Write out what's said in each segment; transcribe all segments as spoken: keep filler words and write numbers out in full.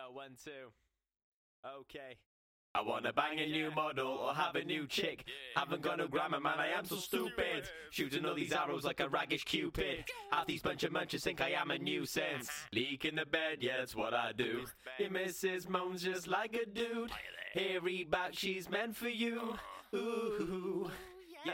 Yo, one, two. Okay. I wanna bang a new model or have a new chick. Haven't got no grammar, man, I am so stupid. Shooting all these arrows like a raggish cupid. Half these bunch of munchers think I am a nuisance. Leak in the bed, yeah, that's what I do. Your missus moans just like a dude. Hairy back, she's meant for you. Ooh, yeah.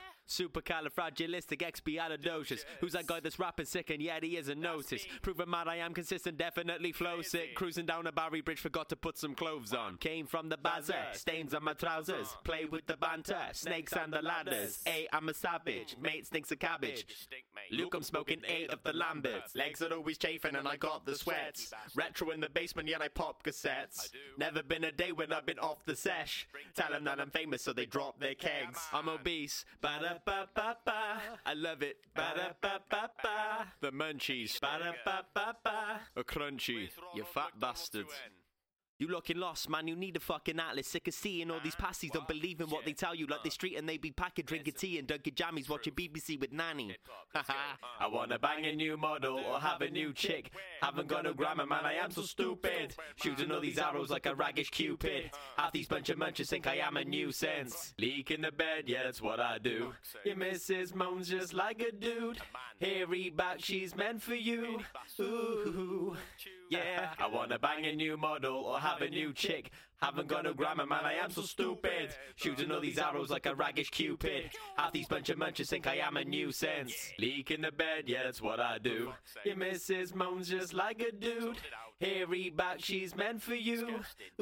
Supercalifragilisticexpialidocious. Who's that guy that's rapping sick and yet he isn't noticed? Proving mad I am consistent, definitely flow sick. Cruising down a Barry Bridge, forgot to put some clothes on. Came from the bazaar, stains on my trousers. Play with the banter, snakes and the ladders. Hey, I'm a savage, mate stinks of cabbage. Luke, I'm smoking eight of the Lamberts. Legs are always chafing and I got the sweats. Retro in the basement, yet I pop cassettes. Never been a day when I've been off the sesh. Tell them that I'm famous so they drop their kegs. I'm obese, ba-da-ba-ba-ba. I love it, ba-da-ba-ba-ba. The munchies, ba-da-ba-ba-ba. A crunchy, you fat bastards. You looking lost, man, you need a fucking atlas. Sick of seeing all these passies, don't believe in what they tell you. Like they street and they be packing, drinking tea and dunking jammies, watching B B C with Nanny. Haha, I wanna bang a new model or have a new chick. Haven't got no grammar, man, I am so stupid. Shooting all these arrows like a raggish cupid. Half these bunch of munchers think I am a nuisance. Leak in the bed, yeah, that's what I do. Your missus moans just like a dude. Hairy back, she's meant for you. Ooh, yeah. I wanna bang a new model or have a new chick. Haven't got no grammar, man, I am so stupid. Shooting all these arrows like a raggish cupid. Half these bunch of munchers think I am a nuisance. Leak in the bed, yeah, that's what I do. Your missus moans just like a dude. Hairy back, she's meant for you.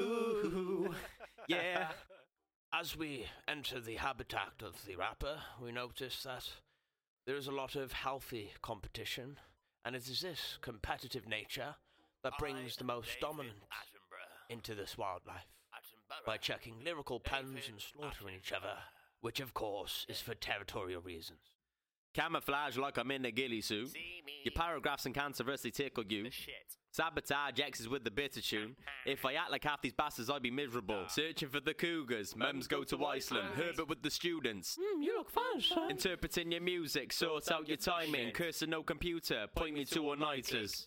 Ooh, yeah. As we enter the habitat of the rapper, we notice that there is a lot of healthy competition, and it is this competitive nature that brings the most dominant into this wildlife by checking lyrical pens and slaughtering each other, which of course is for territorial reasons. Camouflage like I'm in a ghillie suit. Your paragraphs and controversy tickle you. Sabotage X's with the bitter tune. If I act like half these bastards, I'd be miserable. Searching for the cougars. Mums go to Iceland. Herbert with the students. Mm, you look fine, son. Interpreting your music. Sort out your timing. Cursing no computer. Point me to all-nighters.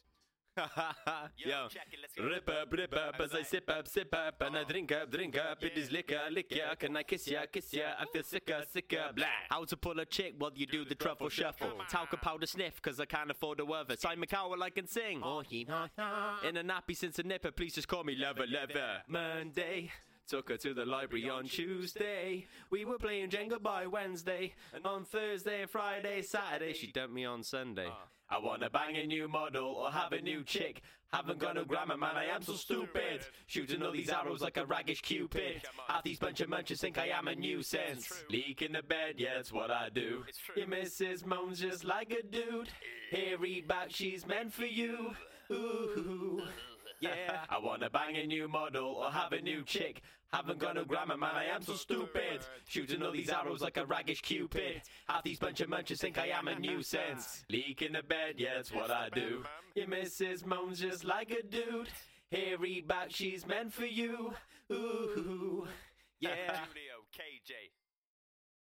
Yo, rip up, rip up as I sip up, sip up, and I drink up, drink up. It is liquor, liquor. Can I kiss ya, kiss ya? I feel sicker, sicker. Blah. How to pull a chick while you do the truffle shuffle. Talcum powder sniff, cause I can't afford a other. Simon Cowell, I can sing. Oh, he in a nappy since a nipper. Please just call me lover, lover. Monday. Took her to the library on Tuesday. We were playing Jenga by Wednesday. And on Thursday, Friday, Saturday, she dumped me on Sunday. I wanna bang a new model or have a new chick. Haven't got no grammar, man, I am so stupid. Shooting all these arrows like a raggish cupid. Half these bunch of munchers think I am a nuisance. Leak in the bed, yeah, that's what I do. Your missus moans just like a dude. Hairy back, she's meant for you. Ooh, yeah. I wanna bang a new model or have a new chick. Haven't got no grammar, man, I am so stupid. Shooting all these arrows like a raggish cupid. Half these bunch of munchers think I am a nuisance. Leak in the bed, yeah, that's what I do. Your missus moans just like a dude. Hairy back, she's meant for you. Ooh, yeah. Julio, K J.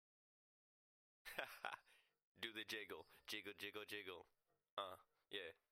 Do the jiggle, jiggle, jiggle, jiggle. Uh, yeah.